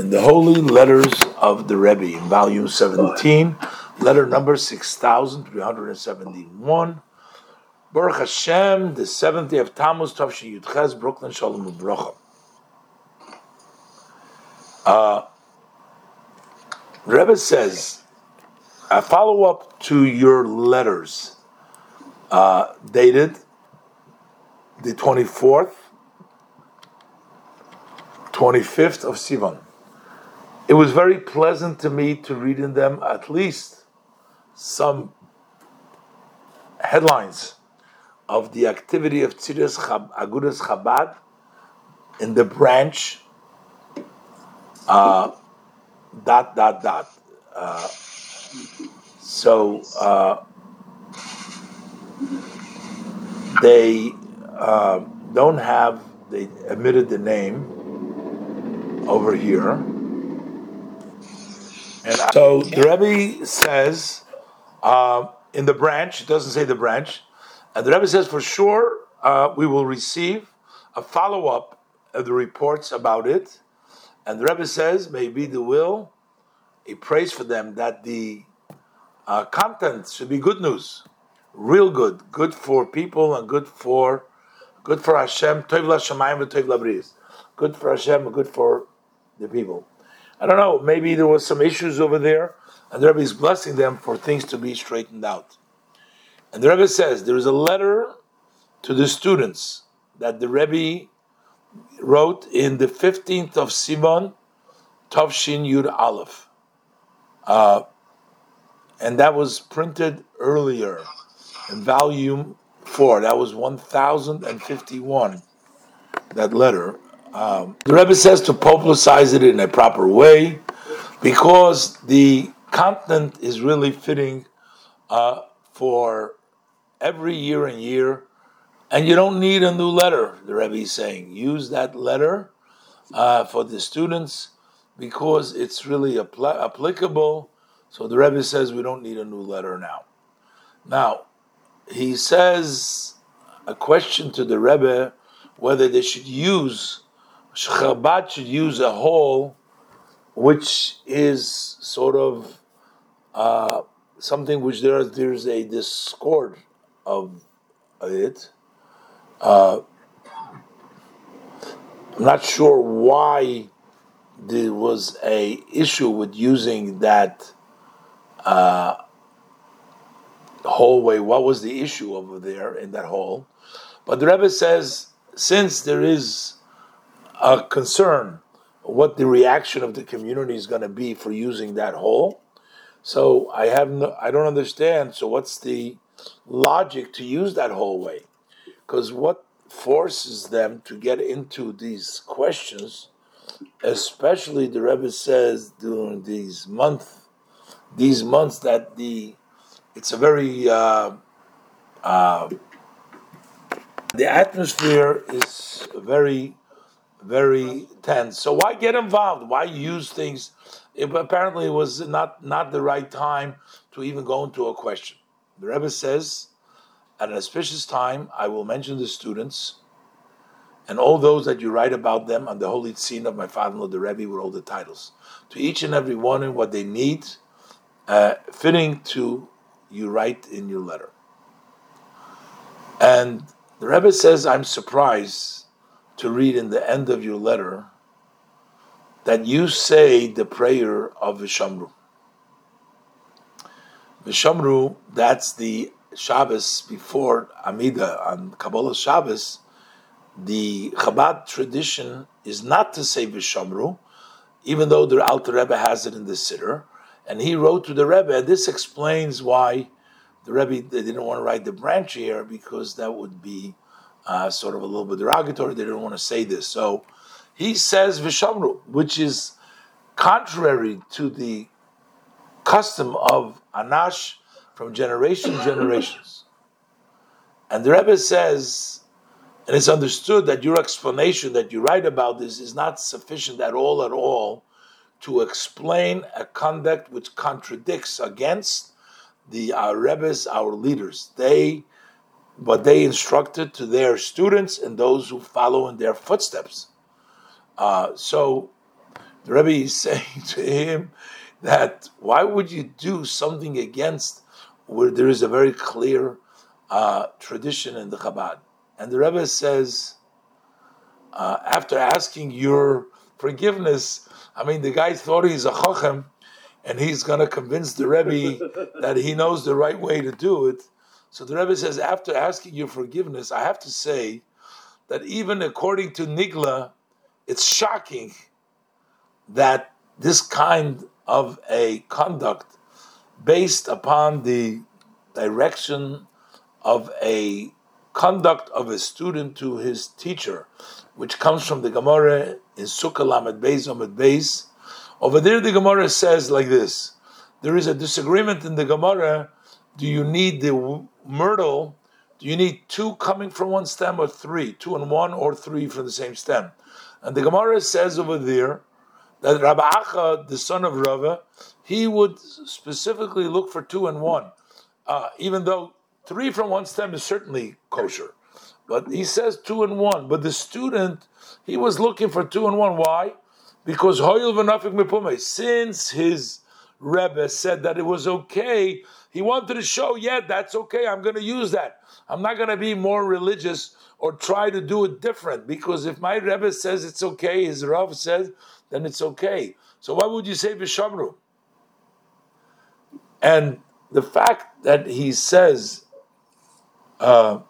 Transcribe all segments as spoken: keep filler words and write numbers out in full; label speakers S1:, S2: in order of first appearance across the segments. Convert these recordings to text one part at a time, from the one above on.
S1: in the Holy Letters of the Rebbe, in volume seventeen, letter number six thousand three hundred seventy-one. Baruch Hashem, the seventh day of Tammuz, Tavshin Yudches, Brooklyn, Shalom Uvracha. Uh, Rebbe says, a follow-up to your letters, uh, dated the twenty-fourth, twenty-fifth of Sivan. It was very pleasant to me to read in them at least some headlines of the activity of Tziras Chab, Agudas Chabad in the branch, uh, dot, dot, dot. Uh, so uh, they uh, don't have, they omitted the name over here. And so the Rebbe says, uh, in the branch, it doesn't say the branch, and the Rebbe says for sure uh, we will receive a follow-up of the reports about it. And the Rebbe says, may be the will, he prays for them that the uh, content should be good news, real good, good for people and good for good for Hashem, tov l'shamayim v'tov l'briyos, good for Hashem and good for the people. I don't know, maybe there was some issues over there, and the Rebbe is blessing them for things to be straightened out. And the Rebbe says there is a letter to the students that the Rebbe wrote in the fifteenth of Sivan, Tavshin Yud Aleph. Uh, and that was printed earlier in volume four. That was one thousand fifty-one, that letter. Um, the Rebbe says to publicize it in a proper way because the content is really fitting uh, for every year and year, and you don't need a new letter, the Rebbe is saying. Use that letter uh, for the students because it's really apl- applicable. So the Rebbe says we don't need a new letter now. Now, he says a question to the Rebbe whether they should use Chabad should use a hall which is sort of uh, something which there is there's a discord of it. Uh, I'm not sure why there was a issue with using that uh, hallway. What was the issue over there in that hall? But the Rebbe says since there is a concern what the reaction of the community is going to be for using that hole. So I have no, I don't understand. So what's the logic to use that hallway? Because what forces them to get into these questions, especially the Rebbe says during these month, these months that the it's a very uh, uh, the atmosphere is very. very tense. So why get involved? Why use things? It apparently was not, not the right time to even go into a question. The Rebbe says, at an auspicious time, I will mention the students and all those that you write about them on the holy scene of my father-in-law, the Rebbe, with all the titles. To each and every one and what they need, uh, fitting to you write in your letter. And the Rebbe says, I'm surprised to read in the end of your letter that you say the prayer of Vishamru. Vishamru, that's the Shabbos before Amida on Kabbalah Shabbos. The Chabad tradition is not to say Vishamru, even though the Alter Rebbe has it in the Siddur, and he wrote to the Rebbe, and this explains why the Rebbe they didn't want to write the branch here, because that would be Uh, sort of a little bit derogatory. They didn't want to say this. So he says Vishamru, which is contrary to the custom of Anash from generation to generations. And the Rebbe says, and it's understood that your explanation that you write about this is not sufficient at all, at all, to explain a conduct which contradicts against the our Rebbes, our leaders. They But they instructed to their students and those who follow in their footsteps. Uh, so The Rebbe is saying to him that why would you do something against where there is a very clear uh, tradition in the Chabad? And the Rebbe says, uh, after asking your forgiveness, I mean, the guy thought he's a chochem, and he's going to convince the Rebbe that he knows the right way to do it. So the Rebbe says, after asking your forgiveness, I have to say that even according to Nigla, it's shocking that this kind of a conduct based upon the direction of a conduct of a student to his teacher, which comes from the Gemara in Sukkah Lamed Beis Amud Beis. Over there the Gemara says like this, there is a disagreement in the Gemara, do you need the myrtle, do you need two coming from one stem or three, two and one or three from the same stem? And the Gemara says over there that Rabbi Acha, the son of Rava, he would specifically look for two and one, uh, even though three from one stem is certainly kosher. But he says two and one. But the student, he was looking for two and one. Why? Because Hoyel v'nafik mipume, since his Rebbe said that it was okay, he wanted to show, yeah, that's okay, I'm going to use that. I'm not going to be more religious or try to do it different, because if my Rebbe says it's okay, his Rav says, then it's okay. So why would you say Vishamru? And the fact that he says uh,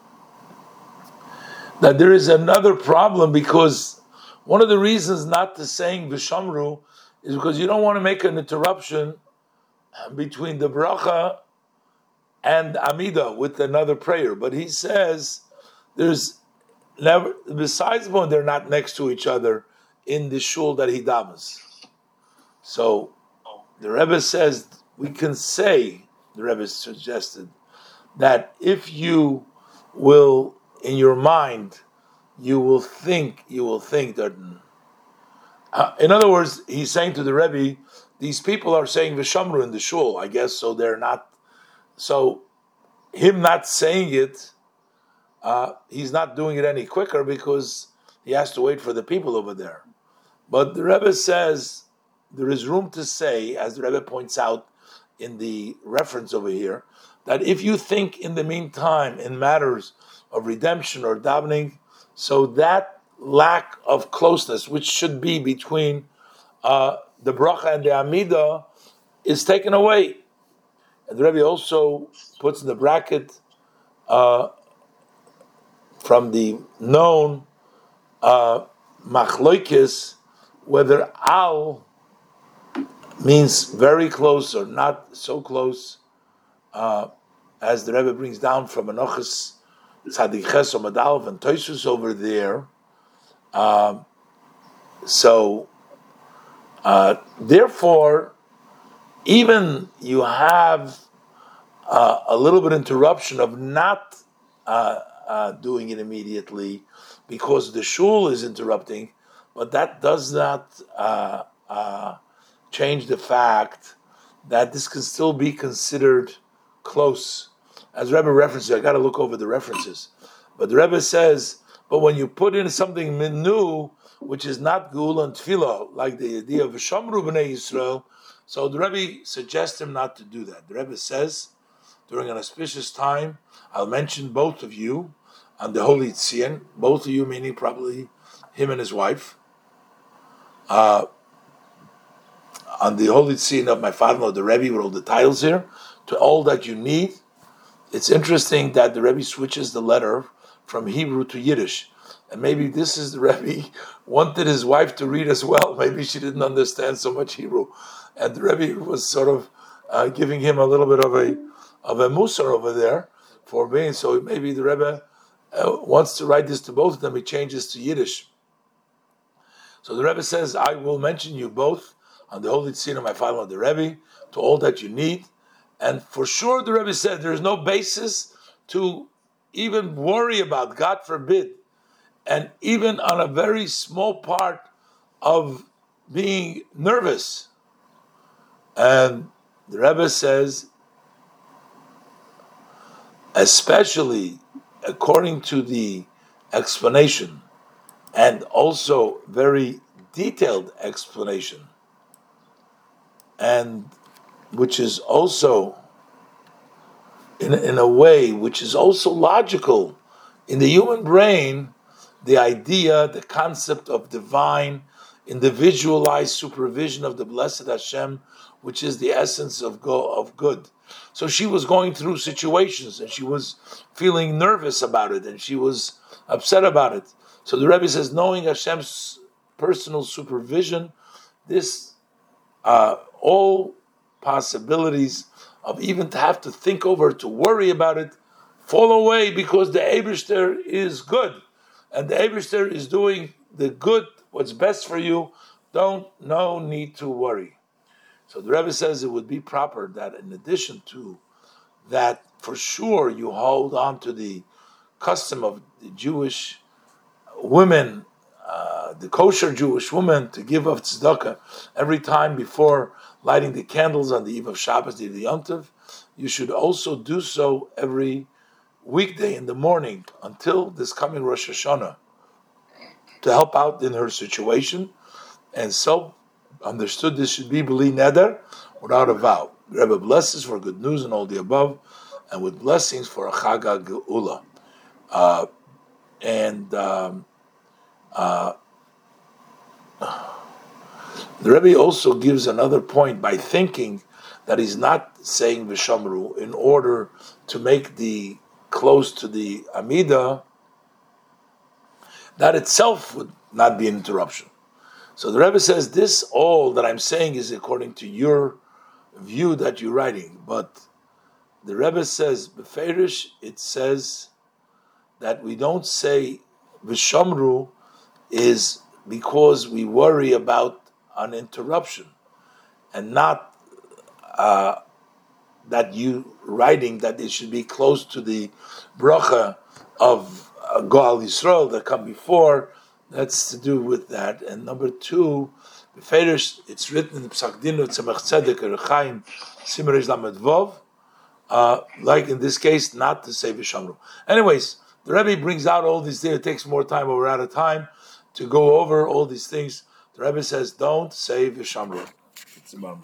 S1: that there is another problem, because one of the reasons not to saying Vishamru is because you don't want to make an interruption between the bracha and Amida with another prayer. But he says there's never, besides when they're not next to each other in the shul that he davens. So the Rebbe says we can say, the Rebbe suggested, that if you will, in your mind, you will think, you will think that, uh, in other words, he's saying to the Rebbe, these people are saying Vishamru in the shul, I guess, so they're not, so him not saying it, uh, he's not doing it any quicker because he has to wait for the people over there. But the Rebbe says there is room to say, as the Rebbe points out in the reference over here, that if you think in the meantime in matters of redemption or davening, so that lack of closeness, which should be between uh, the bracha and the Amida, is taken away. And the Rebbe also puts in the bracket uh, from the known uh, machloikis, whether al means very close or not so close, uh, as the Rebbe brings down from Enochus Tzadik Ches Omadalv and Toisus over there. Um, so, uh, therefore, even you have uh, a little bit interruption of not uh, uh, doing it immediately because the shul is interrupting, but that does not uh, uh, change the fact that this can still be considered close. As Rebbe references, I got to look over the references, but the Rebbe says, but when you put in something new, which is not Gul and Tfilah, like the idea of Shamru B'nai Yisrael, so the Rebbe suggests him not to do that. The Rebbe says, during an auspicious time, I'll mention both of you on the Holy Tzion, both of you meaning probably him and his wife, uh, on the Holy Tzion of my father-in-law, the Rebbe, with all the titles here, to all that you need. It's interesting that the Rebbe switches the letter from Hebrew to Yiddish. And maybe this is the Rebbe wanted his wife to read as well. Maybe she didn't understand so much Hebrew. And the Rebbe was sort of uh, giving him a little bit of a of a musar over there for being, so maybe the Rebbe uh, wants to write this to both of them, he changes to Yiddish. So the Rebbe says, I will mention you both on the Holy Tzion of my father, the Rebbe, to all that you need. And for sure, the Rebbe said, there is no basis to even worry about, God forbid, and even on a very small part of being nervous. And the Rebbe says, especially according to the explanation, and also very detailed explanation, and which is also in, in a way which is also logical in the human brain, the idea, the concept of divine, individualized supervision of the blessed Hashem, which is the essence of go, of good. So she was going through situations and she was feeling nervous about it and she was upset about it. So the Rebbe says, knowing Hashem's personal supervision, this uh, all possibilities of even to have to think over, to worry about it, fall away because the Eibishter is good. And the Eibishter is doing the good, what's best for you. Don't, no need to worry. So the Rebbe says it would be proper that in addition to that, for sure you hold on to the custom of the Jewish women, uh, the kosher Jewish woman, to give of tzedakah every time before lighting the candles on the eve of Shabbos, the Yom Tov. You should also do so every weekday in the morning until this coming Rosh Hashanah to help out in her situation. And so understood this should be b'li neder, without a vow. The Rebbe blesses for good news and all the above, and with blessings for a Chag HaGeula. Uh, and um, uh, the Rebbe also gives another point by thinking that he's not saying V'shamru in order to make the close to the Amida, that itself would not be an interruption. So the Rebbe says, this all that I'm saying is according to your view that you're writing. But the Rebbe says, Beferish, it says that we don't say V'shamru is because we worry about an interruption, and not uh, that you writing that it should be close to the bracha of uh, Goal Yisrael that come before. That's to do with that. And number two, Beferish, it's written in the Psak Dinu Tzemach Tzedek Erechaim Simerish Lamed Vov, uh, like in this case, not to say V'shamru. Anyways, the Rebbe brings out all these things. It takes more time, but we're out of time to go over all these things. The Rebbe says, don't say V'shamru.